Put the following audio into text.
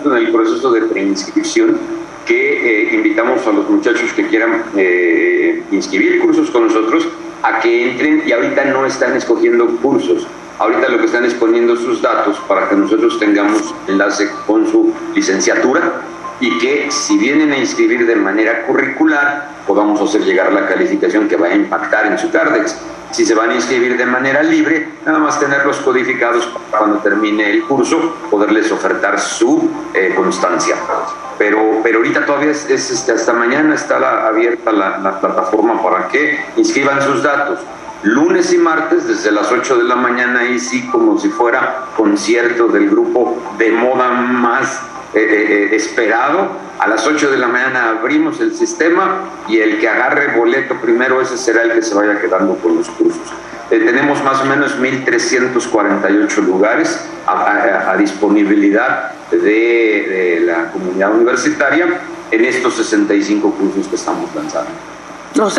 en el proceso de preinscripción que invitamos a los muchachos que quieran inscribir cursos con nosotros a que entren, y ahorita no están escogiendo cursos, ahorita lo que están es poniendo sus datos para que nosotros tengamos enlace con su licenciatura y que si vienen a inscribir de manera curricular podamos hacer llegar la calificación que va a impactar en su Cardex. Si se van a inscribir de manera libre, nada más tenerlos codificados para cuando termine el curso poderles ofertar su constancia. Pero ahorita todavía hasta mañana está abierta la plataforma para que inscriban sus datos. Lunes y martes desde las 8 de la mañana, ahí sí como si fuera concierto del grupo de moda más esperado. A las 8 de la mañana abrimos el sistema y el que agarre boleto primero, ese será el que se vaya quedando con los cursos. Tenemos más o menos 1,348 lugares a disponibilidad de la comunidad universitaria en estos 65 cursos que estamos lanzando.